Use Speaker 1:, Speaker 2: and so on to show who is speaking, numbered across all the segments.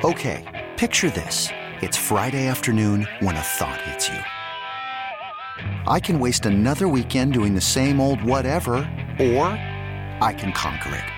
Speaker 1: Okay, picture this. It's Friday afternoon when a thought hits you. I can waste another weekend doing the same old whatever, or I can conquer it.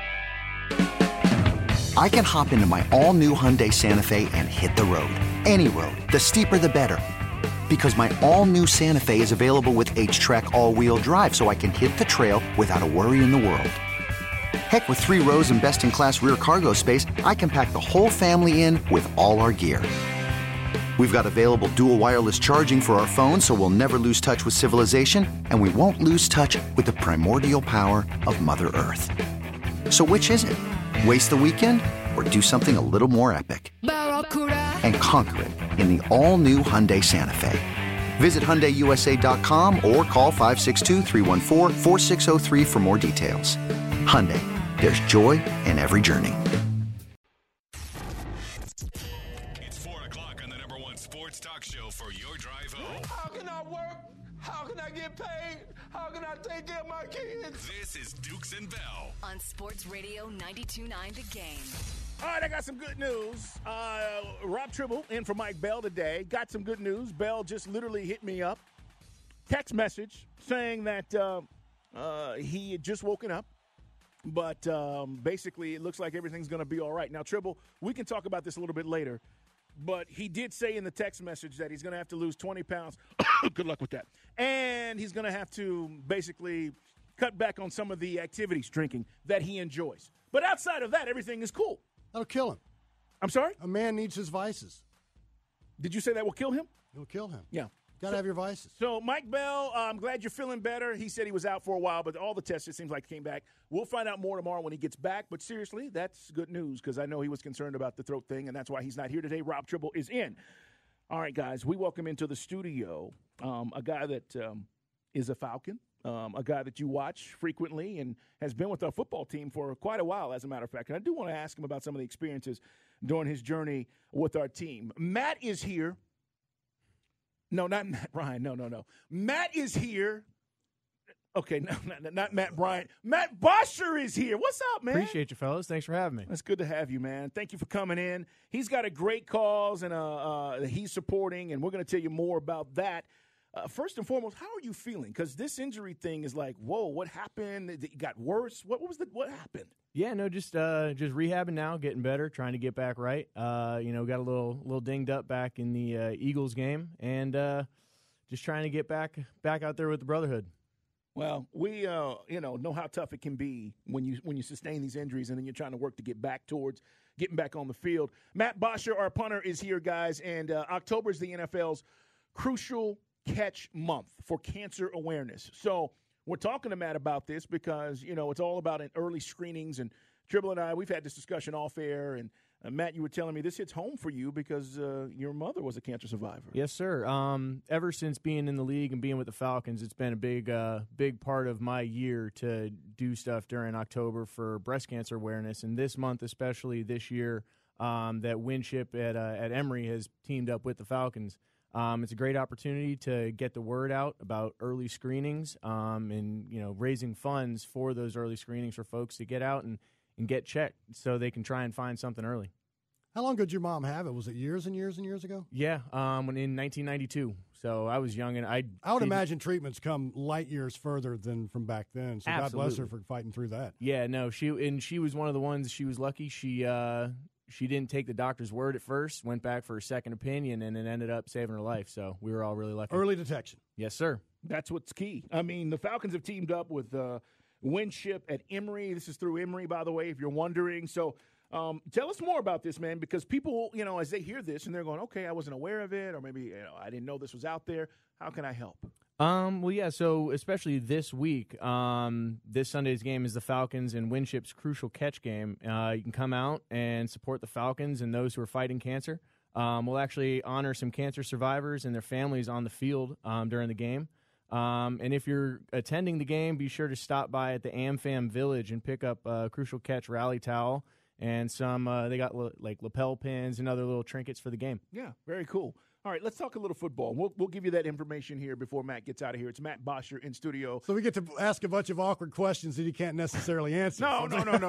Speaker 1: I can hop into my all-new Hyundai Santa Fe and hit the road. Any road. The steeper, the better. Because my all-new Santa Fe is available with H-Track all-wheel drive, so I can hit the trail without a worry in the world. Heck, with 3 rows and best-in-class rear cargo space, I can pack the whole family in with all our gear. We've got available dual wireless charging for our phones, so we'll never lose touch with civilization, and we won't lose touch with the primordial power of Mother Earth. So which is it? Waste the weekend or do something a little more epic? And conquer it in the all-new Hyundai Santa Fe. Visit HyundaiUSA.com or call 562-314-4603 for more details. Hyundai, there's joy in every journey.
Speaker 2: It's 4 o'clock on the number one sports talk show for your drive home.
Speaker 3: How can I work? How can I get paid? How can I take care of my kids?
Speaker 2: This is Dukes and Bell
Speaker 4: on Sports Radio 92.9 The Game.
Speaker 5: All right, I got some good news. Rob Tribble in for Mike Bell today. Got some good news. Bell just literally hit me up. Text message saying that he had just woken up. But basically, it looks like everything's going to be all right. Now, Tribble, we can talk about this a little bit later. But he did say in the text message that he's going to have to lose 20 pounds. Good luck with that. And he's going to have to basically cut back on some of the activities, drinking, that he enjoys. But outside of that, everything is cool.
Speaker 6: That'll kill him.
Speaker 5: I'm sorry?
Speaker 6: A man needs his vices.
Speaker 5: Did you say that will kill him?
Speaker 6: It'll kill him.
Speaker 5: Yeah.
Speaker 6: Got to have your vices.
Speaker 5: So, Mike Bell, I'm glad you're feeling better. He said he was out for a while, but all the tests, it seems like, came back. We'll find out more tomorrow when he gets back. But seriously, that's good news because I know he was concerned about the throat thing, and that's why he's not here today. Rob Tribble is in. All right, guys, we welcome into the studio a guy that is a Falcon, a guy that you watch frequently and has been with our football team for quite a while, as a matter of fact. And I do want to ask him about some of the experiences during his journey with our team. Matt is here. No, not Matt Ryan. No. Matt is here. Okay, no, not Matt Bryant. Matt Bosher is here. What's up, man?
Speaker 7: Appreciate you, fellas. Thanks for having me.
Speaker 5: It's good to have you, man. Thank you for coming in. He's got a great cause and he's supporting, and we're going to tell you more about that. First and foremost, how are you feeling? Because this injury thing is like, whoa, what happened? It got worse. What happened?
Speaker 7: Yeah, no, just rehabbing now, getting better, trying to get back right. Got a little dinged up back in the Eagles game, and just trying to get back out there with the brotherhood.
Speaker 5: Well, we know how tough it can be when you sustain these injuries and then you're trying to work to get back towards getting back on the field. Matt Bosher, our punter, is here, guys, and October is the NFL's crucial catch month for cancer awareness. So we're talking to Matt about this because, it's all about early screenings. And Tribble and I, we've had this discussion off air. And, Matt, you were telling me this hits home for you because your mother was a cancer survivor.
Speaker 7: Yes, sir. Ever since being in the league and being with the Falcons, it's been a big part of my year to do stuff during October for breast cancer awareness. And this month, especially this year, that Winship at Emory has teamed up with the Falcons. It's a great opportunity to get the word out about early screenings and, raising funds for those early screenings for folks to get out and get checked so they can try and find something early.
Speaker 6: How long did your mom have it? Was it years and years and years ago?
Speaker 7: Yeah, in 1992. So I was young, and I would
Speaker 6: imagine treatments come light years further than from back then. So
Speaker 7: Absolutely.
Speaker 6: God bless her for fighting through that.
Speaker 7: Yeah, no, she was one of the ones. She was lucky. She didn't take the doctor's word at first, went back for a second opinion, and it ended up saving her life. So we were all really lucky.
Speaker 6: Early detection.
Speaker 7: Yes, sir.
Speaker 5: That's what's key. I mean, the Falcons have teamed up with Winship at Emory. This is through Emory, by the way, if you're wondering. So tell us more about this, man, because people, as they hear this and they're going, okay, I wasn't aware of it, or maybe I didn't know this was out there. How can I help?
Speaker 7: Well, yeah, so especially this week, this Sunday's game is the Falcons and Winship's crucial catch game. You can come out and support the Falcons and those who are fighting cancer. We'll actually honor some cancer survivors and their families on the field during the game. And if you're attending the game, be sure to stop by at the AmFam Village and pick up a crucial catch rally towel and some, they got like lapel pins and other little trinkets for the game.
Speaker 5: Yeah, very cool. All right, let's talk a little football. We'll give you that information here before Matt gets out of here. It's Matt Bosher in studio.
Speaker 6: So we get to ask a bunch of awkward questions that he can't necessarily answer.
Speaker 5: No.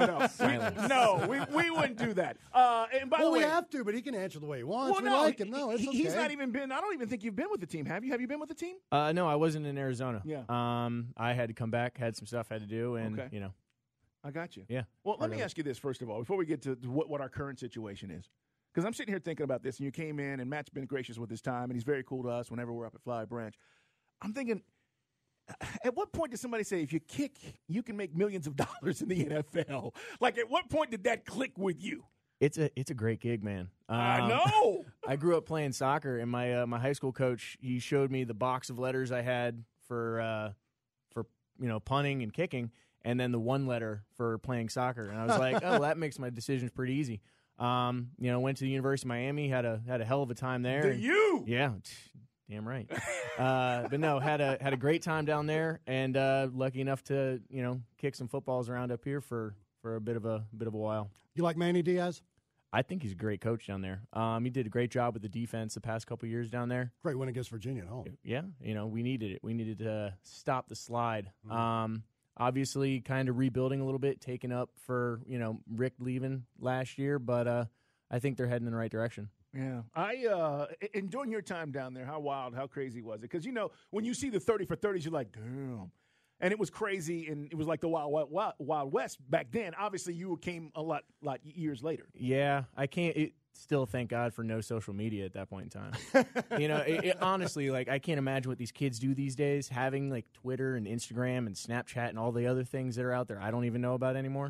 Speaker 5: we wouldn't do that. And by the way,
Speaker 6: we have to, but he can answer the way he wants.
Speaker 5: Well,
Speaker 6: we
Speaker 5: no,
Speaker 6: like him. No, it's okay.
Speaker 5: He's not even been. I don't even think you've been with the team. Have you? Have you been with the team?
Speaker 7: No, I wasn't in Arizona.
Speaker 5: Yeah.
Speaker 7: I had to come back, had some stuff I had to do, and
Speaker 5: Okay. I got you.
Speaker 7: Yeah.
Speaker 5: Well, let me ask you this first of all, before we get to what our current situation is. Because I'm sitting here thinking about this, and you came in, and Matt's been gracious with his time, and he's very cool to us whenever we're up at Fly Branch. I'm thinking, at what point did somebody say, if you kick, you can make millions of dollars in the NFL? Like, at what point did that click with you?
Speaker 7: It's a great gig, man.
Speaker 5: I know.
Speaker 7: I grew up playing soccer, and my my high school coach, he showed me the box of letters I had for punting and kicking, and then the one letter for playing soccer. And I was like, oh, that makes my decisions pretty easy. Went to the University of Miami, had a hell of a time there. Yeah, damn right. But no, had a great time down there, and lucky enough to kick some footballs around up here for a bit of a while.
Speaker 6: You like Manny Diaz?
Speaker 7: I think he's a great coach down there. He did a great job with the defense the past couple of years down there.
Speaker 6: Great win against Virginia at home.
Speaker 7: Yeah, we needed it. We needed to stop the slide. Obviously, kind of rebuilding a little bit, taking up for Rick leaving last year, but I think they're heading in the right direction.
Speaker 5: Yeah. I enjoying your time down there. How wild, how crazy was it? Because, when you see the 30 for 30s, you're like, damn. And it was crazy, and it was like the Wild West back then. Obviously, you came a lot years later.
Speaker 7: Yeah, I can't still thank God for no social media at that point in time. Honestly, like, I can't imagine what these kids do these days, having like Twitter and Instagram and Snapchat and all the other things that are out there I don't even know about anymore.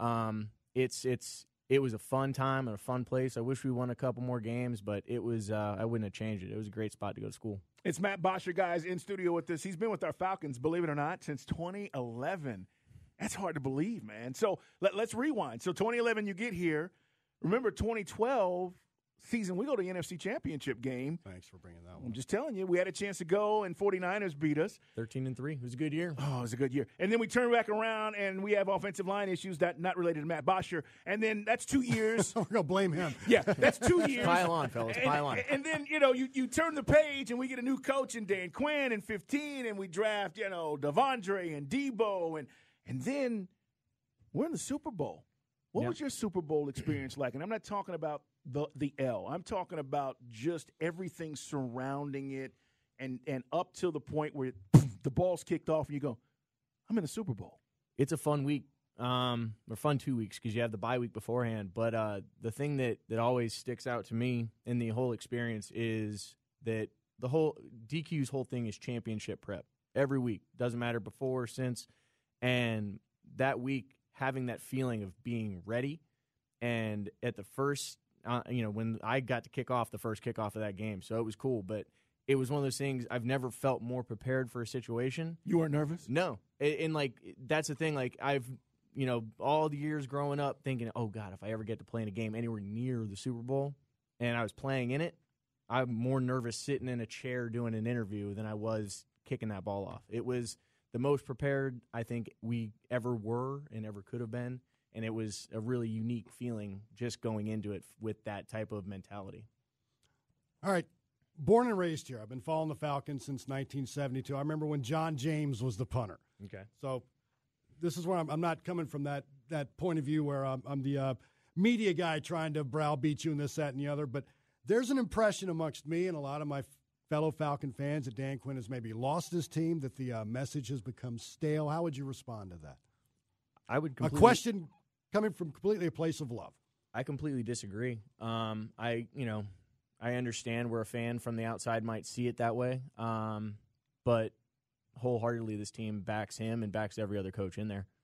Speaker 7: It was a fun time and a fun place. I wish we won a couple more games, but it was I wouldn't have changed it. It was a great spot to go to school.
Speaker 5: It's Matt Bosher, guys, in studio with us. He's been with our Falcons, believe it or not, since 2011. That's hard to believe, man. So let's rewind. So 2011, you get here. Remember 2012 season, we go to the NFC Championship game.
Speaker 6: Thanks for bringing that one.
Speaker 5: I'm just telling you, we had a chance to go, and 49ers beat us.
Speaker 7: 13-3. It was a good year.
Speaker 5: Oh, it was a good year. And then we turn back around, and we have offensive line issues that not related to Matt Bosher. And then that's 2 years.
Speaker 6: We're going to blame him.
Speaker 5: Yeah, that's 2 years.
Speaker 7: Pile on, fellas. Pile on.
Speaker 5: And then, you turn the page, and we get a new coach in Dan Quinn in 15, and we draft, Devondre and Debo. And then we're in the Super Bowl. What was your Super Bowl experience like? And I'm not talking about the L. I'm talking about just everything surrounding it and up till the point where the ball's kicked off and you go, I'm in the Super Bowl.
Speaker 7: It's a fun week, or fun 2 weeks because you have the bye week beforehand. But the thing that always sticks out to me in the whole experience is that the whole DQ's whole thing is championship prep every week. Doesn't matter before or since. And that week, having that feeling of being ready, and at the first, when I got to kick off the first kickoff of that game, so it was cool. But it was one of those things, I've never felt more prepared for a situation.
Speaker 5: You weren't nervous?
Speaker 7: No, and that's the thing. Like I've, all the years growing up, thinking, oh God, if I ever get to play in a game anywhere near the Super Bowl, and I was playing in it, I'm more nervous sitting in a chair doing an interview than I was kicking that ball off. It was the most prepared I think we ever were and ever could have been, and it was a really unique feeling just going into it with that type of mentality.
Speaker 6: All right, born and raised here. I've been following the Falcons since 1972. I remember when John James was the punter.
Speaker 7: Okay.
Speaker 6: So this is where I'm not coming from that point of view where I'm the media guy trying to browbeat you and this, that, and the other, but there's an impression amongst me and a lot of my fellow Falcon fans that Dan Quinn has maybe lost his team, that the message has become stale. How would you respond to that?
Speaker 7: I would
Speaker 6: a question coming from completely a place of love.
Speaker 7: I completely disagree. I understand where a fan from the outside might see it that way, but wholeheartedly this team backs him and backs every other coach in there.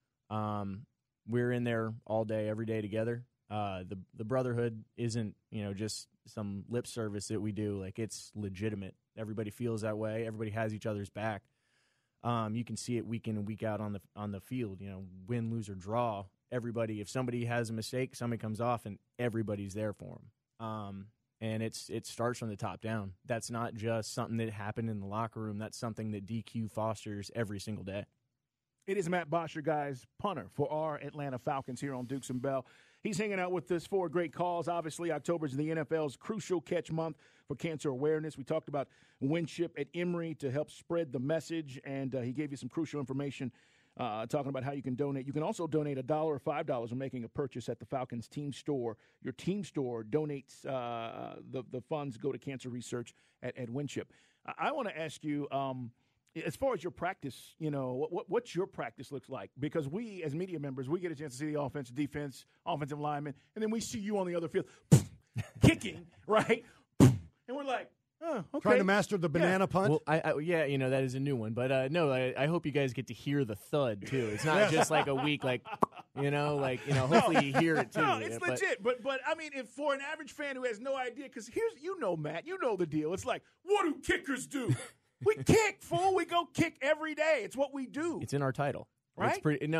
Speaker 7: We're in there all day, every day together. The brotherhood isn't, just some lip service that we do. Like, it's legitimate. Everybody feels that way. Everybody has each other's back. You can see it week in and week out on the field. Win, lose, or draw. Everybody, if somebody has a mistake, somebody comes off, and everybody's there for them. And it starts from the top down. That's not just something that happened in the locker room. That's something that DQ fosters every single day.
Speaker 5: It is Matt Bosher, guys, punter for our Atlanta Falcons here on Dukes and Bell. He's hanging out with us for a great cause. Obviously, October is the NFL's Crucial Catch Month for cancer awareness. We talked about Winship at Emory to help spread the message, and he gave you some crucial information talking about how you can donate. You can also donate $1 or $5 when making a purchase at the Falcons team store. Your team store donates the funds go to cancer research at Winship. I want to ask you, as far as your practice, what's your practice looks like? Because we, as media members, we get a chance to see the offense, defense, offensive linemen, and then we see you on the other field kicking, right? And we're like, oh, okay.
Speaker 6: Trying to master the banana punt?
Speaker 7: Well, that is a new one. But, no, I hope you guys get to hear the thud, too. It's not just like a week, hopefully you hear it, too.
Speaker 5: No, it's legit. But I mean, if for an average fan who has no idea, because Matt, you know the deal. It's like, what do kickers do? We kick, fool. We go kick every day. It's what we do.
Speaker 7: It's in our title.
Speaker 5: Right?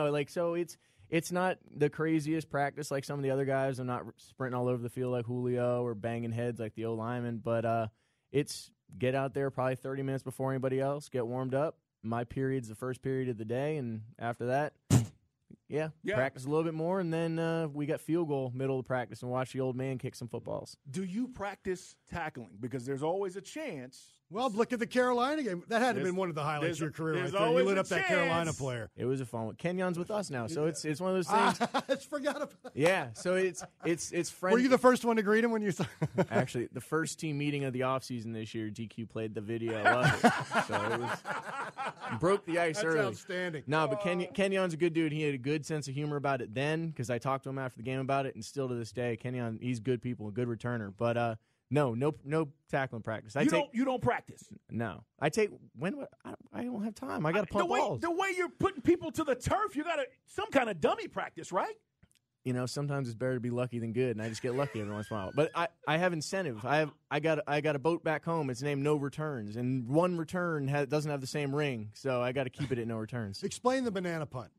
Speaker 7: It's not the craziest practice like some of the other guys. I'm not sprinting all over the field like Julio or banging heads like the O-lineman, but it's get out there probably 30 minutes before anybody else, get warmed up. My period's the first period of the day, and after that, practice a little bit more, and then we got field goal middle of practice and watch the old man kick some footballs.
Speaker 5: Do you practice tackling? Because there's always a chance.
Speaker 6: Well, look at the Carolina game. That had to have been one of the highlights of your career right there. You lit up that Carolina player.
Speaker 7: It was a fun one. Kenyon's with us now, so it's one of those things.
Speaker 6: I just forgot about it.
Speaker 7: Yeah, so it's friendly.
Speaker 6: Were you the first one to greet him when you saw
Speaker 7: Actually, the first team meeting of the offseason this year, GQ played the video of it. So it was broke the ice early.
Speaker 6: That's outstanding.
Speaker 7: No, but Kenyon's a good dude. He had a good sense of humor about it then because I talked to him after the game about it, and still to this day, Kenyon, he's good people, a good returner. But no tackling practice.
Speaker 5: You don't practice?
Speaker 7: No. I don't have time. I got to pump balls.
Speaker 5: The way you're putting people to the turf, you got some kind of dummy practice, right?
Speaker 7: Sometimes it's better to be lucky than good, and I just get lucky every once in a while. But I have incentive. I got a boat back home. It's named No Returns, and one return doesn't have the same ring, so I got to keep it at no returns.
Speaker 6: Explain the banana punt.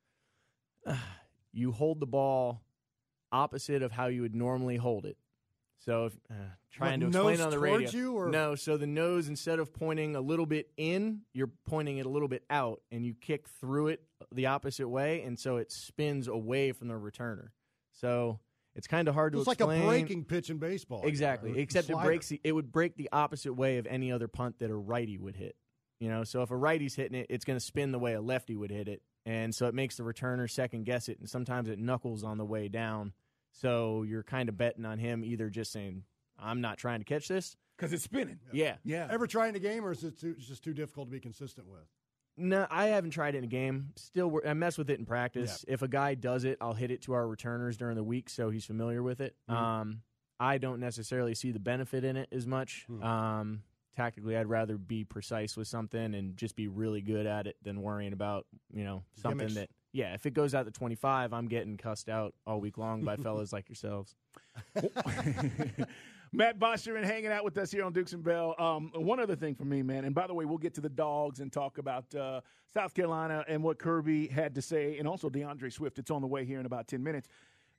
Speaker 7: You hold the ball opposite of how you would normally hold it. So trying to explain on the radio.
Speaker 6: You, or?
Speaker 7: No, so the nose, instead of pointing a little bit in, you're pointing it a little bit out, and you kick through it the opposite way, and so it spins away from the returner. So it's kind of hard to explain.
Speaker 6: It's like a breaking pitch in baseball.
Speaker 7: Exactly, except it would break the opposite way of any other punt that a righty would hit. So if a righty's hitting it, it's going to spin the way a lefty would hit it, and so it makes the returner second-guess it, and sometimes it knuckles on the way down. So you're kind of betting on him either just saying, I'm not trying to catch this.
Speaker 5: Because it's spinning.
Speaker 7: Yeah.
Speaker 6: Ever try in a game, or is it just too difficult to be consistent with?
Speaker 7: No, I haven't tried it in a game. Still, I mess with it in practice. Yeah. If a guy does it, I'll hit it to our returners during the week so he's familiar with it. Mm-hmm. I don't necessarily see the benefit in it as much. Mm-hmm. Tactically, I'd rather be precise with something and just be really good at it than worrying about, something
Speaker 6: gimmicks.
Speaker 7: that, if it goes out to 25, I'm getting cussed out all week long by fellas like yourselves.
Speaker 5: Matt Bosher and hanging out with us here on Dukes and Bell. One other thing for me, man, and by the way, we'll get to the Dogs and talk about South Carolina and what Kirby had to say, and also DeAndre Swift. It's on the way here in about 10 minutes.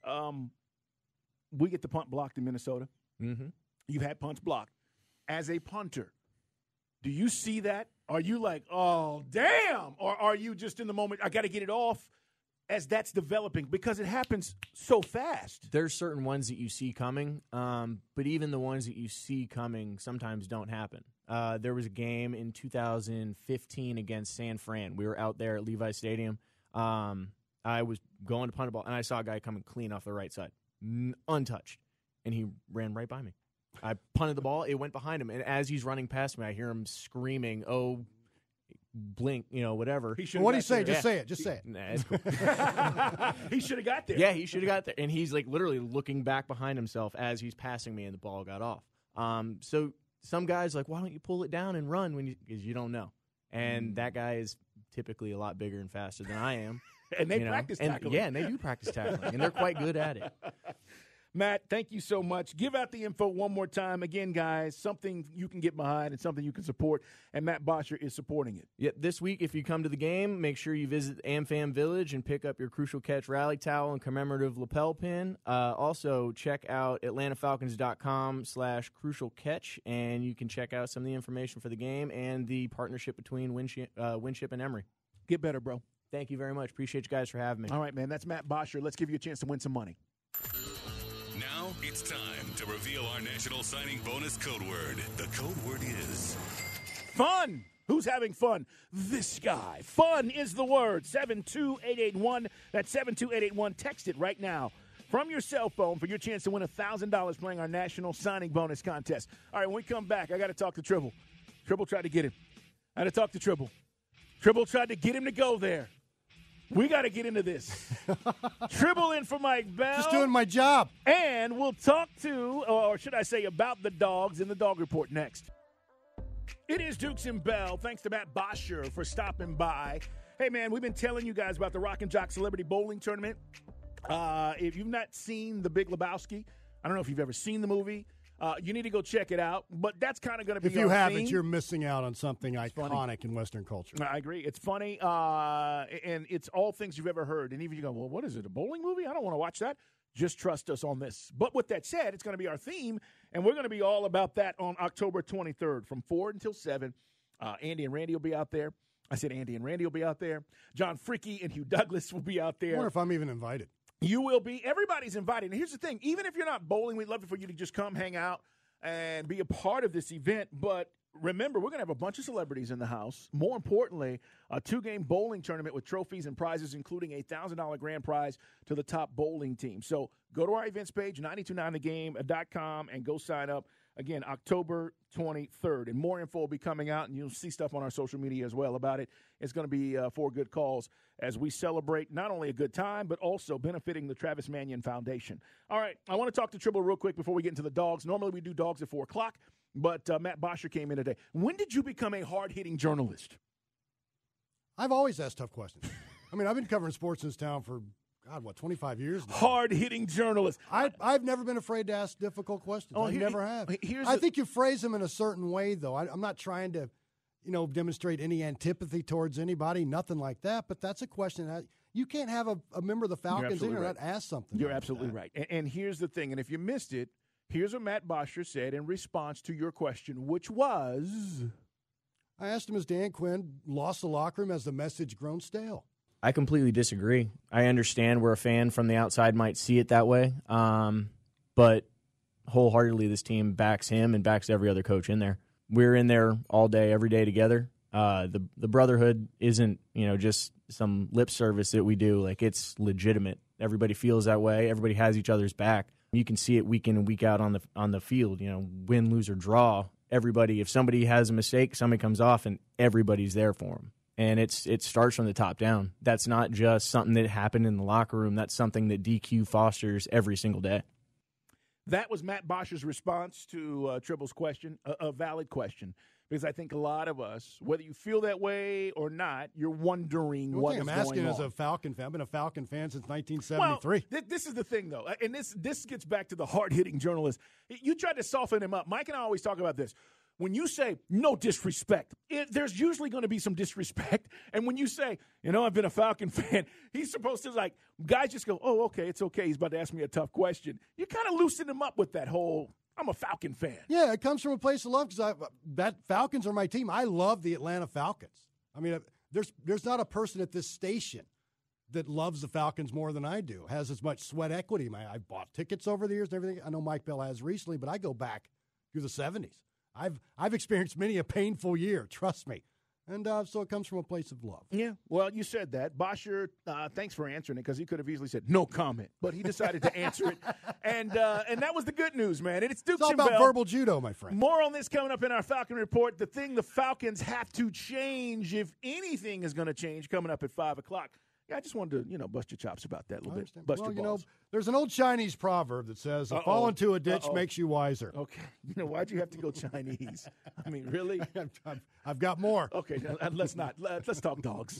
Speaker 5: We get the punt blocked in Minnesota.
Speaker 7: Mm-hmm.
Speaker 5: You've had punts blocked. As a punter, do you see that? Are you like, oh, damn? Or are you just in the moment, I got to get it off as that's developing? Because it happens so fast.
Speaker 7: There's certain ones that you see coming, but even the ones that you see coming sometimes don't happen. There was a game in 2015 against San Fran. We were out there at Levi Stadium. I was going to punt a ball, and I saw a guy coming clean off the right side, untouched, and he ran right by me. I punted the ball. It went behind him. And as he's running past me, I hear him screaming, oh, blink, whatever.
Speaker 6: What do you say? Just say it. Just say it.
Speaker 7: Nah, it's cool.
Speaker 5: He should have got there.
Speaker 7: Yeah, he should have got there. And he's like literally looking back behind himself as he's passing me and the ball got off. So some guys like, why don't you pull it down and run because you don't know. And that guy is typically a lot bigger and faster than I am.
Speaker 5: And they practice tackling.
Speaker 7: Yeah, and they do practice tackling. And they're quite good at it.
Speaker 5: Matt, thank you so much. Give out the info one more time. Again, guys, something you can get behind and something you can support, and Matt Bosher is supporting it.
Speaker 7: Yeah, this week, if you come to the game, make sure you visit AmFam Village and pick up your Crucial Catch rally towel and commemorative lapel pin. Also, check out atlantafalcons.com/Crucial Catch, and you can check out some of the information for the game and the partnership between Winship and Emory.
Speaker 5: Get better, bro.
Speaker 7: Thank you very much. Appreciate you guys for having me.
Speaker 5: All right, man. That's Matt Bosher. Let's give you a chance to win some money.
Speaker 2: Bell, it's time to reveal our national signing bonus code word. The code word is
Speaker 5: fun. Who's having fun? This guy. Fun is the word. 72881. That's 72881. Text it right now from your cell phone for your chance to win $1,000 playing our national signing bonus contest. All right, when we come back, I got to talk to Tribble. Tribble tried to get him. I got to talk to Tribble. Tribble tried to get him to go there. We got to get into this. Tribble in for Mike Bell.
Speaker 6: Just doing my job.
Speaker 5: And we'll talk to, or should I say, about the dogs in the Dog Report next. It is Dukes and Bell. Thanks to Matt Bosher for stopping by. Hey, man, we've been telling you guys about the Rock and Jock Celebrity Bowling Tournament. If you've not seen The Big Lebowski, I don't know if you've ever seen the movie. You need to go check it out. But that's kind of going to be
Speaker 6: If you haven't,
Speaker 5: theme.
Speaker 6: You're missing out on something iconic in Western culture.
Speaker 5: I agree. It's funny, and it's all things you've ever heard. And even you go, well, what is it, a bowling movie? I don't want to watch that. Just trust us on this. But with that said, it's going to be our theme, and we're going to be all about that on October 23rd from 4 until 7. Andy and Randy will be out there. I said Andy and Randy will be out there. John Fricke and Hugh Douglas will be out there.
Speaker 6: I wonder if I'm even invited.
Speaker 5: You will be. Everybody's invited. And here's the thing. Even if you're not bowling, we'd love for you to just come hang out and be a part of this event. But remember, we're going to have a bunch of celebrities in the house. More importantly, a 2-game bowling tournament with trophies and prizes, including a $1,000 grand prize to the top bowling team. So go to our events page, 929thegame.com, and go sign up. Again, October 23rd. And more info will be coming out, and you'll see stuff on our social media as well about it. It's going to be for good cause as we celebrate not only a good time, but also benefiting the Travis Manion Foundation. All right, I want to talk to Tribble real quick before we get into the dogs. Normally we do dogs at 4 o'clock, but Matt Bosher came in today. When did you become a hard-hitting journalist?
Speaker 6: I've always asked tough questions. I mean, I've been covering sports in this town for, 25 years now.
Speaker 5: Hard-hitting journalist.
Speaker 6: I've never been afraid to ask difficult questions. I never have. I think you phrase them in a certain way, though. I'm not trying to, demonstrate any antipathy towards anybody, nothing like that. But that's a question. You can't have a member of the Falcons in or not ask something.
Speaker 5: You're absolutely right. And here's the thing. And if you missed it, here's what Matt Bosher said in response to your question, which was...
Speaker 6: I asked him, has Dan Quinn lost the locker room? Has the message grown stale?
Speaker 7: I completely disagree. I understand where a fan from the outside might see it that way, but wholeheartedly this team backs him and backs every other coach in there. We're in there all day, every day together. The brotherhood isn't just some lip service that we do. Like, it's legitimate. Everybody feels that way. Everybody has each other's back. You can see it week in and week out on the field. Win, lose, or draw. Everybody, if somebody has a mistake, somebody comes off, and everybody's there for them. And it starts from the top down. That's not just something that happened in the locker room. That's something that DQ fosters every single day.
Speaker 5: That was Matt Bosher's response to Tribble's question, a valid question, because I think a lot of us, whether you feel that way or not, you're wondering what is going on.
Speaker 6: I'm asking as a Falcon fan. I've been a Falcon fan since 1973.
Speaker 5: Well, this is the thing, though, and this gets back to the hard-hitting journalist. You tried to soften him up. Mike and I always talk about this. When you say no disrespect, there's usually going to be some disrespect. And when you say, I've been a Falcon fan, he's supposed to, guys just go, oh, okay, it's okay. He's about to ask me a tough question. You kind of loosen him up with that whole, I'm a Falcon fan.
Speaker 6: Yeah, it comes from a place of love because Falcons are my team. I love the Atlanta Falcons. I mean, there's not a person at this station that loves the Falcons more than I do, has as much sweat equity. I've bought tickets over the years and everything. I know Mike Bell has recently, but I go back to the 70s. I've experienced many a painful year, trust me. And so it comes from a place of love.
Speaker 5: Yeah, well, you said that. Bosher, thanks for answering it, because he could have easily said no comment, but he decided to answer it. And that was the good news, man. And it's Dukes
Speaker 6: all
Speaker 5: and
Speaker 6: about
Speaker 5: Bell.
Speaker 6: Verbal judo, my friend.
Speaker 5: More on this coming up in our Falcon Report. The thing the Falcons have to change, if anything is going to change, coming up at 5 o'clock. Yeah, I just wanted to, bust your chops about that a little bit. Bust your balls.
Speaker 6: There's an old Chinese proverb that says, a fall into a ditch makes you wiser.
Speaker 5: Okay. Why'd you have to go Chinese? I mean, really?
Speaker 6: I've got more.
Speaker 5: Okay, let's not. Let's talk dogs.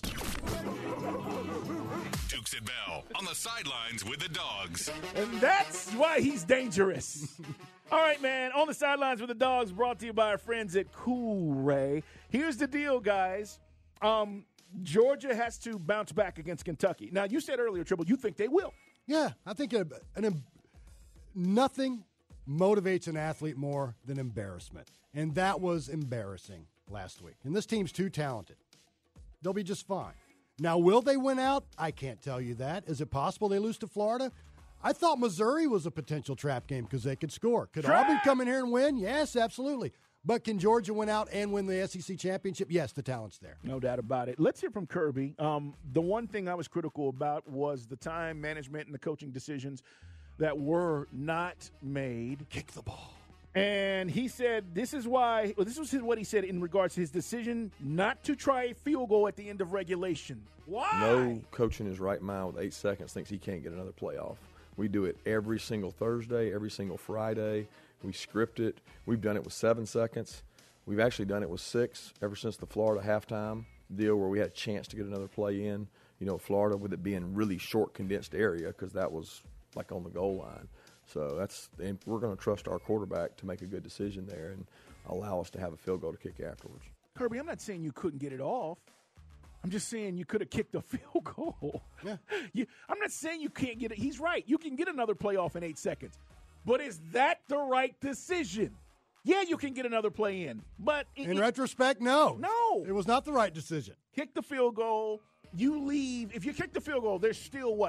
Speaker 2: Dukes and Bell on the sidelines with the dogs.
Speaker 5: And that's why he's dangerous. All right, man. On the sidelines with the dogs, brought to you by our friends at Cool Ray. Here's the deal, guys. Georgia has to bounce back against Kentucky. Now, you said earlier, Tribble, you think they will.
Speaker 6: Yeah, I think nothing motivates an athlete more than embarrassment. And that was embarrassing last week. And this team's too talented. They'll be just fine. Now, will they win out? I can't tell you that. Is it possible they lose to Florida? I thought Missouri was a potential trap game because they could score. Could Auburn come in here and win? Yes, absolutely. But can Georgia win out and win the SEC championship? Yes, the talent's there.
Speaker 5: No doubt about it. Let's hear from Kirby. The one thing I was critical about was the time management and the coaching decisions that were not made.
Speaker 6: Kick the ball.
Speaker 5: And he said this was what he said in regards to his decision not to try a field goal at the end of regulation. Why?
Speaker 8: No coach in his right mind with 8 seconds thinks he can't get another playoff. We do it every single Thursday, every single Friday. We script it. We've done it with 7 seconds. We've actually done it with 6 ever since the Florida halftime deal where we had a chance to get another play in. Florida with it being really short, condensed area because that was like on the goal line. So we're going to trust our quarterback to make a good decision there and allow us to have a field goal to kick afterwards.
Speaker 5: Kirby, I'm not saying you couldn't get it off. I'm just saying you could have kicked a field goal.
Speaker 6: Yeah.
Speaker 5: I'm not saying you can't get it. He's right. You can get another play off in 8 seconds. But is that the right decision? Yeah, you can get another play in. But
Speaker 6: in retrospect, no.
Speaker 5: No.
Speaker 6: It was not the right decision.
Speaker 5: Kick the field goal. You leave. If you kick the field goal, there's still,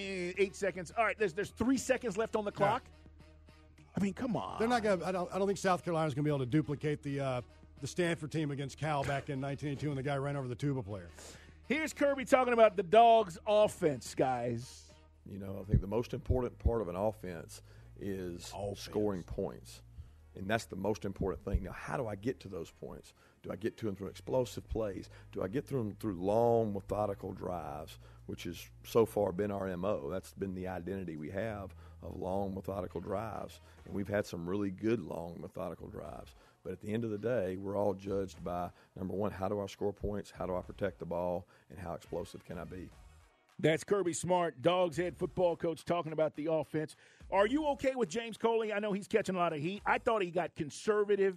Speaker 5: 8 seconds. All right, there's 3 seconds left on the clock. Yeah. I mean, come on.
Speaker 6: They're not going to – I don't think South Carolina's going to be able to duplicate the Stanford team against Cal back in 1982 when the guy ran over the tuba player.
Speaker 5: Here's Kirby talking about the Dogs' offense, guys.
Speaker 8: I think the most important part of an offense is scoring points. And that's the most important thing. Now, how do I get to those points? Do I get to them through explosive plays? Do I get to them through long, methodical drives, which has so far been our MO? That's been the identity we have of long, methodical drives. And we've had some really good long, methodical drives. But at the end of the day, we're all judged by, number one, how do I score points? How do I protect the ball? And how explosive can I be?
Speaker 5: That's Kirby Smart, Dogs head football coach, talking about the offense. Are you okay with James Coley? I know he's catching a lot of heat. I thought he got conservative.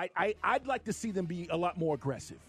Speaker 5: I'd like to see them be a lot more aggressive.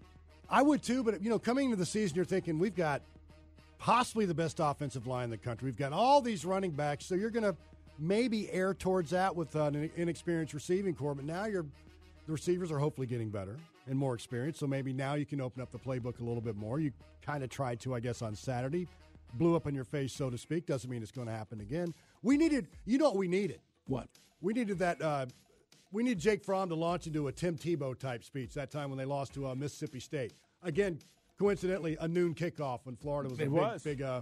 Speaker 6: I would too, but, coming into the season, you're thinking we've got possibly the best offensive line in the country. We've got all these running backs, so you're going to maybe err towards that with an inexperienced receiving corps. But now the receivers are hopefully getting better and more experienced, so maybe now you can open up the playbook a little bit more. You kind of tried to, I guess, on Saturday. Blew up in your face, so to speak. Doesn't mean it's going to happen again. We needed – what we needed?
Speaker 5: What?
Speaker 6: We needed that we needed Jake Fromm to launch into a Tim Tebow-type speech that time when they lost to Mississippi State. Again, coincidentally, a noon kickoff when Florida was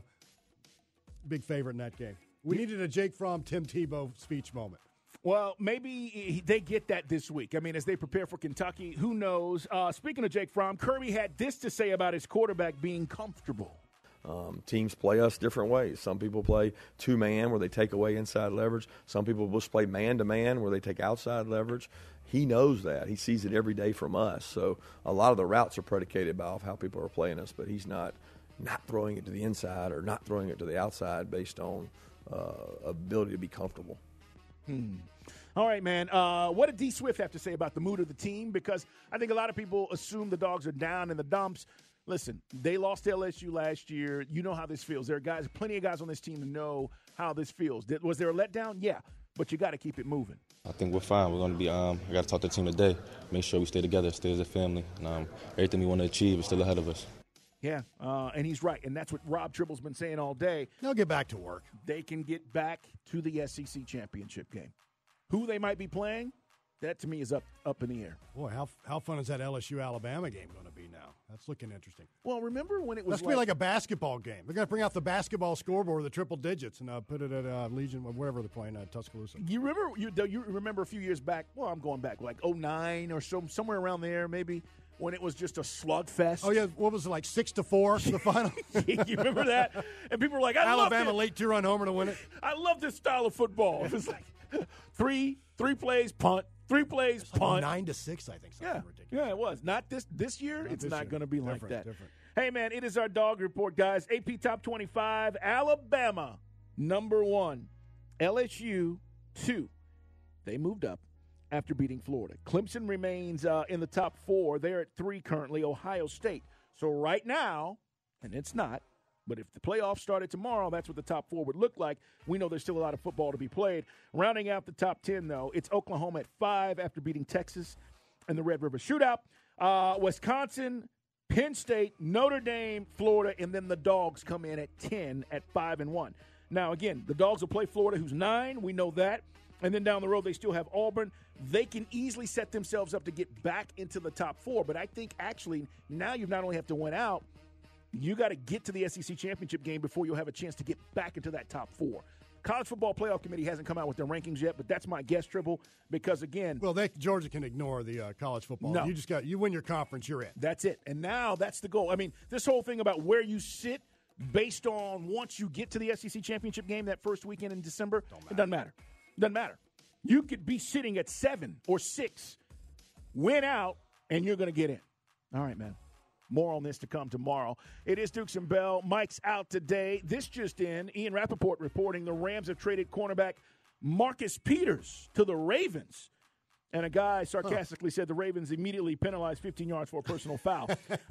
Speaker 6: big favorite in that game. We needed a Jake Fromm, Tim Tebow speech moment.
Speaker 5: Well, maybe they get that this week. I mean, as they prepare for Kentucky, who knows? Speaking of Jake Fromm, Kirby had this to say about his quarterback being comfortable.
Speaker 8: Teams play us different ways. Some people play two-man where they take away inside leverage. Some people just play man-to-man where they take outside leverage. He knows that. He sees it every day from us. So a lot of the routes are predicated by how people are playing us, but he's not throwing it to the inside or not throwing it to the outside based on ability to be comfortable.
Speaker 5: All right, man. What did D. Swift have to say about the mood of the team? Because I think a lot of people assume the Dogs are down in the dumps. Listen, they lost to LSU last year. You know how this feels. There are plenty of guys on this team who know how this feels. Was there a letdown? Yeah, but you got to keep it moving.
Speaker 9: I think we're fine. We're going to be I got to talk to the team today, make sure we stay together, stay as a family. And everything we want to achieve is still ahead of us.
Speaker 5: Yeah, and he's right, and that's what Rob Tribble's been saying all day.
Speaker 6: They'll get back to work.
Speaker 5: They can get back to the SEC championship game. Who they might be playing, that to me is up in the air.
Speaker 6: Boy, how fun is that LSU-Alabama game going to be now? That's looking interesting.
Speaker 5: Well, remember when it was
Speaker 6: Must be like a basketball game. They're going to bring out the basketball scoreboard, the triple digits, and put it at Legion, wherever they're playing, Tuscaloosa.
Speaker 5: You remember a few years back, well, I'm going back, like 2009 or so, somewhere around there maybe, when it was just a slugfest.
Speaker 6: Oh, yeah. What was it, like 6-4 to the final?
Speaker 5: You remember that? And people were like,
Speaker 6: Alabama late two-run homer to win it.
Speaker 5: I love this style of football. It was like three plays, punt. 3 plays, punt.
Speaker 6: 9-6, I think.
Speaker 5: Yeah,
Speaker 6: ridiculous.
Speaker 5: Yeah, it was. Not this year. It's not going to be like that.
Speaker 6: Different.
Speaker 5: Hey, man, it is our dog report, guys. AP Top 25, Alabama, number 1. LSU, 2. They moved up after beating Florida. Clemson remains in the top 4. They're at 3 currently. Ohio State. So right now, and it's not, but if the playoffs started tomorrow, that's what the top 4 would look like. We know there's still a lot of football to be played. Rounding out the top 10, though, it's Oklahoma at 5 after beating Texas in the Red River Shootout. Wisconsin, Penn State, Notre Dame, Florida, and then the Dogs come in at 10 at 5-1. Now, again, the Dogs will play Florida, who's 9. We know that. And then down the road, they still have Auburn. They can easily set themselves up to get back into the top 4. But I think, actually, now you not only have to win out, you got to get to the SEC championship game before you'll have a chance to get back into that top 4. College Football Playoff Committee hasn't come out with their rankings yet, but that's my guess, Tribble, because, again.
Speaker 6: Well, Georgia can ignore the college football.
Speaker 5: No.
Speaker 6: You win your conference, you're in.
Speaker 5: That's it. And now that's the goal. I mean, this whole thing about where you sit based on once you get to the SEC championship game that first weekend in December, it doesn't matter. Doesn't matter. You could be sitting at 7 or 6, win out, and you're going to get in. All right, man. More on this to come tomorrow. It is Dukes and Bell. Mike's out today. This just in, Ian Rappaport reporting the Rams have traded cornerback Marcus Peters to the Ravens. And a guy sarcastically said the Ravens immediately penalized 15 yards for a personal foul.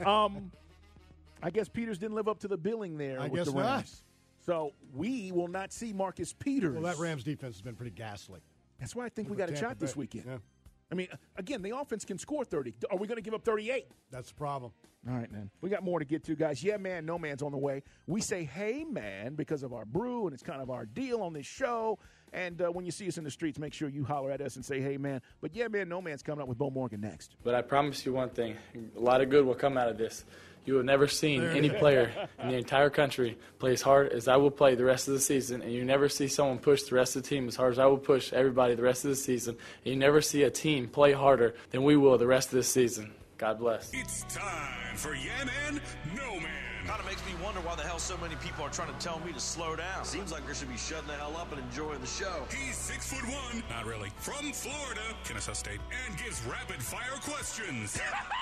Speaker 5: I guess Peters didn't live up to the billing there with the Rams.
Speaker 6: Not.
Speaker 5: So we will not see Marcus Peters.
Speaker 6: Well, that Rams defense has been pretty ghastly.
Speaker 5: That's why I think we got a shot this weekend.
Speaker 6: Yeah.
Speaker 5: I mean, again, the offense can score 30. Are we going to give up 38?
Speaker 6: That's the problem.
Speaker 5: All right, man. We got more to get to, guys. Yeah, man, no man's on the way. We say, hey, man, because of our brew, and it's kind of our deal on this show. And when you see us in the streets, make sure you holler at us and say, hey, man. But yeah, man, no man's coming up with Bo Morgan next.
Speaker 10: But I promise you one thing. A lot of good will come out of this. You have never seen any player in the entire country play as hard as I will play the rest of the season, and you never see someone push the rest of the team as hard as I will push everybody the rest of the season, and you never see a team play harder than we will the rest of this season. God bless.
Speaker 2: It's time for Yeah Man, No Man.
Speaker 11: Kind of makes me wonder why the hell so many people are trying to tell me to slow down. Seems like I should be shutting the hell up and enjoying the show.
Speaker 2: He's 6'1", not really, from Florida, Kennesaw State, and gives rapid-fire questions.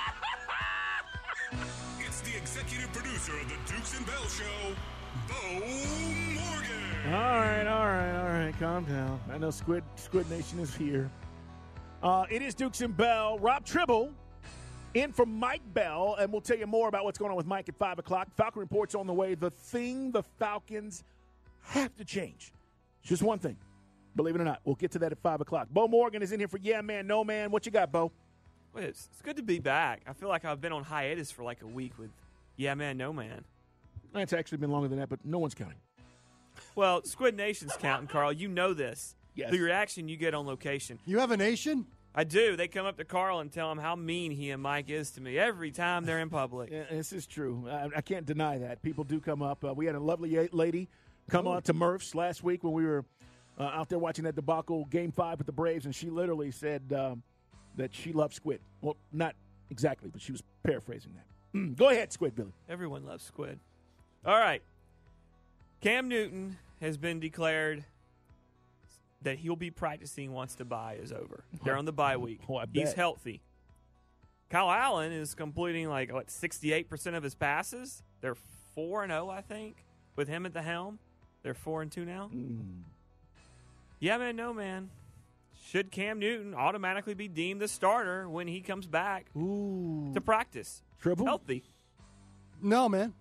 Speaker 2: It's the executive producer of the Dukes and Bell Show, Bo Morgan.
Speaker 5: All right. Calm down. I know Squid Nation is here. It is Dukes and Bell. Rob Tribble in for Mike Bell, and we'll tell you more about what's going on with Mike at 5 o'clock. Falcon Report's on the way. The thing the Falcons have to change. It's just one thing. Believe it or not. We'll get to that at 5 o'clock. Bo Morgan is in here for Yeah Man, No Man. What you got, Bo?
Speaker 12: Well, it's good to be back. I feel like I've been on hiatus for like a week with Yeah Man, No Man.
Speaker 5: It's actually been longer than that, but no one's counting.
Speaker 12: Well, Squid Nation's counting, Carl. You know this.
Speaker 5: Yes.
Speaker 12: The reaction you get on location.
Speaker 6: You have a nation?
Speaker 12: I do. They come up to Carl and tell him how mean he and Mike is to me every time they're in public.
Speaker 5: Yeah, this is true. I can't deny that. People do come up. We had a lovely lady come on to Murph's last week when we were out there watching that debacle, Game 5 with the Braves, and she literally said that she loves Squid. Well, not exactly, but she was paraphrasing that. Go ahead, Squid Billy.
Speaker 12: Everyone loves Squid. All right. Cam Newton has been declared that he'll be practicing once the bye is over. They're on the bye week. He's healthy. Kyle Allen is completing 68% of his passes. They're 4-0, I think, with him at the helm. They're 4-2 now. Yeah, man, no, man. Should Cam Newton automatically be deemed the starter when he comes back to practice?
Speaker 5: Tribble?
Speaker 12: Healthy.
Speaker 6: No, man.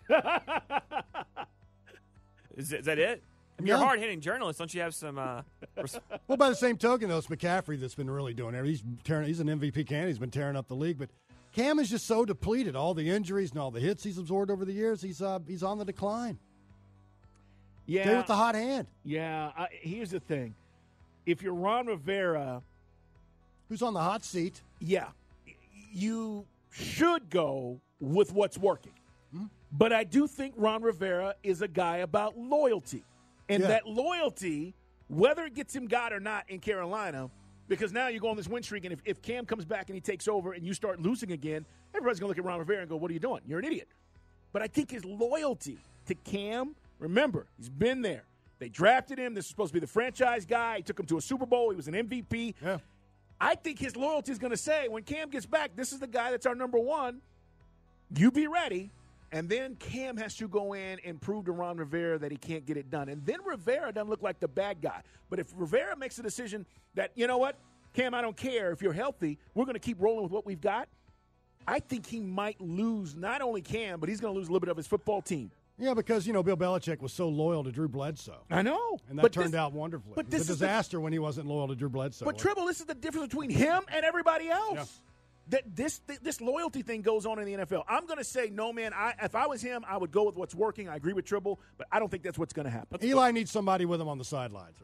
Speaker 12: Is that it? I mean, you're a hard-hitting journalist. Don't you have some
Speaker 6: Well, by the same token, though, it's McCaffrey that's been really doing it. He's an MVP candidate. He's been tearing up the league. But Cam is just so depleted. All the injuries and all the hits he's absorbed over the years, he's on the decline.
Speaker 5: Yeah.
Speaker 6: Stay with the hot hand.
Speaker 5: Yeah. Here's the thing. If you're Ron Rivera,
Speaker 6: who's on the hot seat,
Speaker 5: yeah, you should go with what's working. But I do think Ron Rivera is a guy about loyalty. And that loyalty, whether it gets him God or not in Carolina, because now you go on this win streak, and if Cam comes back and he takes over and you start losing again, everybody's going to look at Ron Rivera and go, what are you doing? You're an idiot. But I think his loyalty to Cam, remember, he's been there. They drafted him. This is supposed to be the franchise guy. He took him to a Super Bowl. He was an MVP.
Speaker 6: Yeah.
Speaker 5: I think his loyalty is going to say, when Cam gets back, this is the guy that's our number one. You be ready. And then Cam has to go in and prove to Ron Rivera that he can't get it done. And then Rivera doesn't look like the bad guy. But if Rivera makes a decision that, you know what, Cam, I don't care. If you're healthy, we're going to keep rolling with what we've got. I think he might lose not only Cam, but he's going to lose a little bit of his football team.
Speaker 6: Yeah, because, Bill Belichick was so loyal to Drew Bledsoe.
Speaker 5: I know.
Speaker 6: And that turned out wonderfully. But it was a disaster when he wasn't loyal to Drew Bledsoe.
Speaker 5: But, Tribble, this is the difference between him and everybody else. that this loyalty thing goes on in the NFL. I'm going to say no, man. If I was him, I would go with what's working. I agree with Tribble, but I don't think that's what's going to happen.
Speaker 6: Eli needs somebody with him on the sidelines.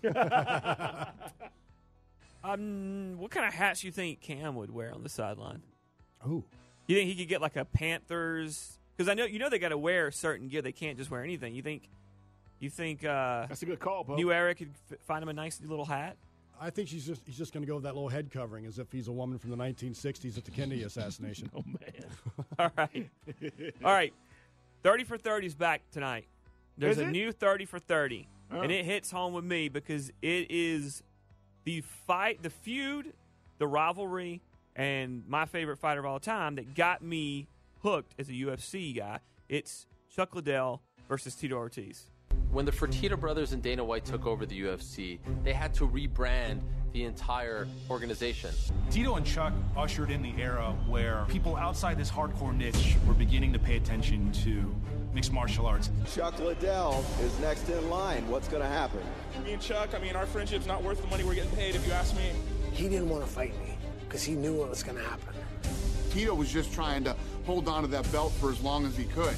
Speaker 12: What kind of hats you think Cam would wear on the sideline?
Speaker 6: Ooh.
Speaker 12: You think he could get like a Panthers? Because I know they got to wear certain gear. They can't just wear anything. You think
Speaker 5: that's a good call, Bo.
Speaker 12: New Era could find him a nice little hat?
Speaker 6: I think he's just going to go with that little head covering as if he's a woman from the 1960s at the Kennedy assassination.
Speaker 5: Oh, man.
Speaker 12: All right. 30 for 30 is back tonight. There's a new 30 for 30, and it hits home with me because it is the fight, the feud, the rivalry, and my favorite fighter of all time that got me hooked as a UFC guy. It's Chuck Liddell versus Tito Ortiz.
Speaker 13: When the Fertitta brothers and Dana White took over the UFC, they had to rebrand the entire organization.
Speaker 14: Tito and Chuck ushered in the era where people outside this hardcore niche were beginning to pay attention to mixed martial arts.
Speaker 15: Chuck Liddell is next in line. What's going to happen?
Speaker 3: Me and Chuck, our friendship's not worth the money we're getting paid, if you ask me.
Speaker 16: He didn't want to fight me because he knew what was going to happen.
Speaker 17: Tito was just trying to hold on to that belt for as long as he could.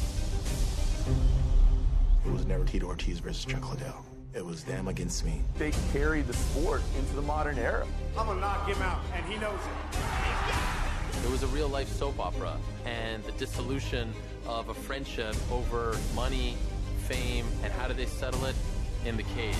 Speaker 18: It was never Tito Ortiz versus Chuck Liddell. It was them against me.
Speaker 19: They carried the sport into the modern era.
Speaker 20: I'm going to knock him out, and he knows it.
Speaker 13: It was a real-life soap opera, and the dissolution of a friendship over money, fame, and how do they settle it? In the cage.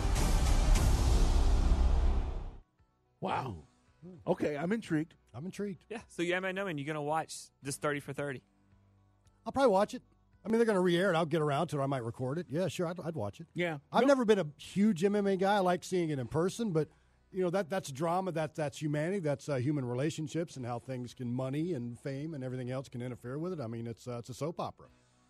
Speaker 5: Wow. Okay, I'm intrigued.
Speaker 12: Yeah, so yeah, man, you're going to watch this 30 for 30.
Speaker 6: I'll probably watch it. They're going to re-air it. I'll get around to it. I might record it. Yeah, sure, I'd watch it.
Speaker 5: Yeah.
Speaker 6: I've never been a huge MMA guy. I like seeing it in person, but that's drama. That's humanity. That's human relationships and how things can, money and fame and everything else can interfere with it. It's a soap opera.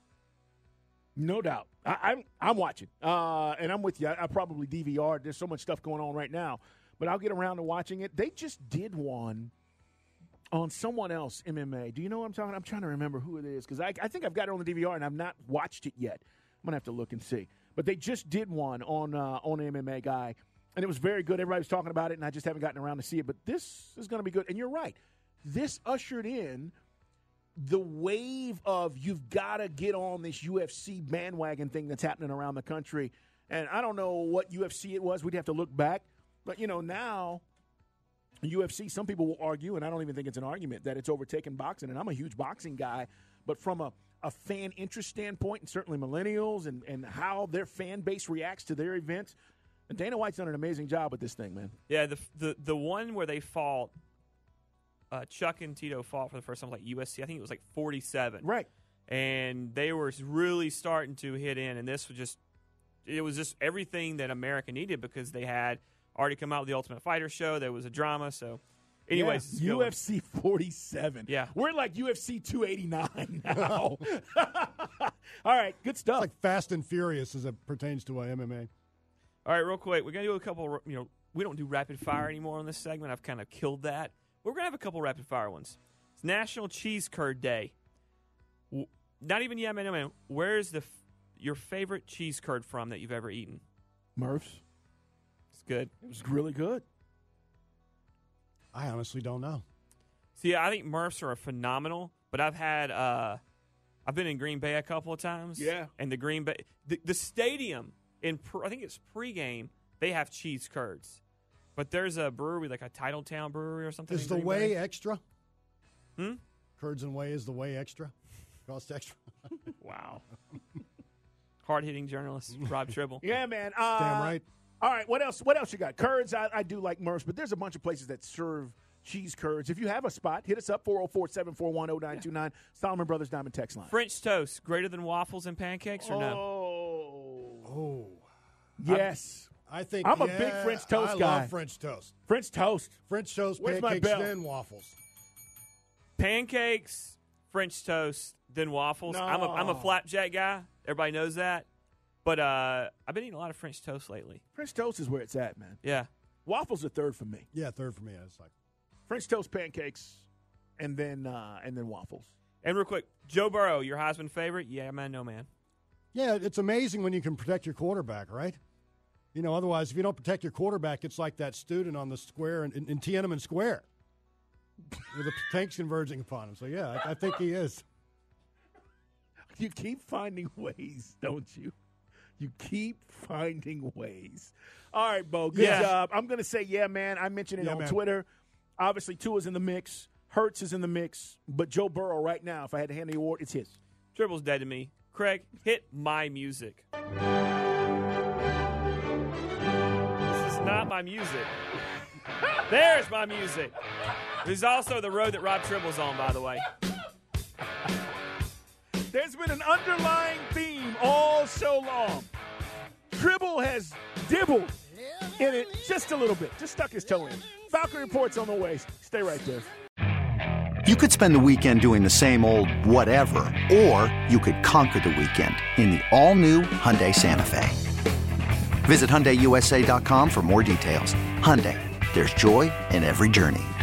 Speaker 5: No doubt. I'm watching, and I'm with you. I probably DVR. There's so much stuff going on right now, but I'll get around to watching it. They just did one on someone else, MMA. Do you know what I'm talking? I'm trying to remember who it is because I think I've got it on the DVR and I've not watched it yet. I'm gonna have to look and see. But they just did one on MMA guy, and it was very good. Everybody was talking about it, and I just haven't gotten around to see it. But this is gonna be good. And you're right. This ushered in the wave of you've got to get on this UFC bandwagon thing that's happening around the country. And I don't know what UFC it was. We'd have to look back. But now. UFC, some people will argue, and I don't even think it's an argument, that it's overtaken boxing, and I'm a huge boxing guy, but from a fan interest standpoint, and certainly millennials and how their fan base reacts to their events, and Dana White's done an amazing job with this thing, man.
Speaker 12: Yeah, the one where they fought, Chuck and Tito fought for the first time, like USC, I think it was like 47.
Speaker 5: Right.
Speaker 12: And they were really starting to hit in, and this was just everything that America needed because they had already come out with the Ultimate Fighter show. There was a drama. So, anyways.
Speaker 5: Yeah, UFC 47.
Speaker 12: Yeah.
Speaker 5: We're like UFC 289 now. All right, good stuff.
Speaker 6: It's like Fast and Furious as it pertains to MMA.
Speaker 12: All right, real quick. We're going to do a couple, we don't do rapid fire anymore on this segment. I've kind of killed that. We're going to have a couple rapid fire ones. It's National Cheese Curd Day. Not even man. Where's your favorite cheese curd from that you've ever eaten?
Speaker 5: Murph's.
Speaker 12: Good.
Speaker 5: It was really good.
Speaker 6: I honestly don't know.
Speaker 12: See, I think Murphs are phenomenal, but I've been in Green Bay a couple of times.
Speaker 5: Yeah.
Speaker 12: And the Green Bay, the stadium, I think it's pregame, they have cheese curds. But there's a brewery, like a Titletown brewery or something.
Speaker 6: Is the whey extra?
Speaker 12: Hmm?
Speaker 6: Curds and whey is the whey extra? Cost extra?
Speaker 12: Wow. Hard-hitting journalist, Rob Tribble.
Speaker 5: Yeah, man.
Speaker 6: Damn right.
Speaker 5: All right, what else? What else you got? Curds, I do like Murph's, but there's a bunch of places that serve cheese curds. If you have a spot, hit us up, 404-741-0929, Solomon Brothers Diamond Text Line.
Speaker 12: French toast, greater than waffles and pancakes or no?
Speaker 6: Oh.
Speaker 5: Yes.
Speaker 6: I think
Speaker 5: I'm a big French toast guy.
Speaker 6: I love French toast.
Speaker 5: French toast.
Speaker 6: French toast,
Speaker 5: Where's
Speaker 6: pancakes,
Speaker 5: my bell?
Speaker 6: then waffles.
Speaker 12: Pancakes, French toast, then waffles.
Speaker 5: No.
Speaker 12: I'm a flapjack guy. Everybody knows that. But I've been eating a lot of French toast lately.
Speaker 5: French toast is where it's at, man.
Speaker 12: Yeah.
Speaker 5: Waffles are third for me.
Speaker 6: Yeah, third for me. It's like
Speaker 5: French toast, pancakes, and then waffles.
Speaker 12: And real quick, Joe Burrow, your Heisman favorite? Yeah, man, no, man.
Speaker 6: Yeah, it's amazing when you can protect your quarterback, right? Otherwise, if you don't protect your quarterback, it's like that student on the square in Tiananmen Square. The tank's converging upon him. So, yeah, I think he is.
Speaker 5: You keep finding ways, don't you? You keep finding ways. All right, Bo, good job. I'm going to say, yeah, man. I mentioned it on Twitter. Obviously, Tua's in the mix. Hurts is in the mix. But Joe Burrow right now, if I had to hand the award, it's his.
Speaker 12: Dribble's dead to me. Craig, hit my music. This is not my music. There's my music. This is also the road that Rob Tribble's on, by the way.
Speaker 5: There's been an underlying theme all show long. Tribble has dibbled in it just a little bit. Just stuck his toe in. Falcon Report's on the way. Stay right there.
Speaker 1: You could spend the weekend doing the same old whatever, or you could conquer the weekend in the all-new Hyundai Santa Fe. Visit HyundaiUSA.com for more details. Hyundai, there's joy in every journey.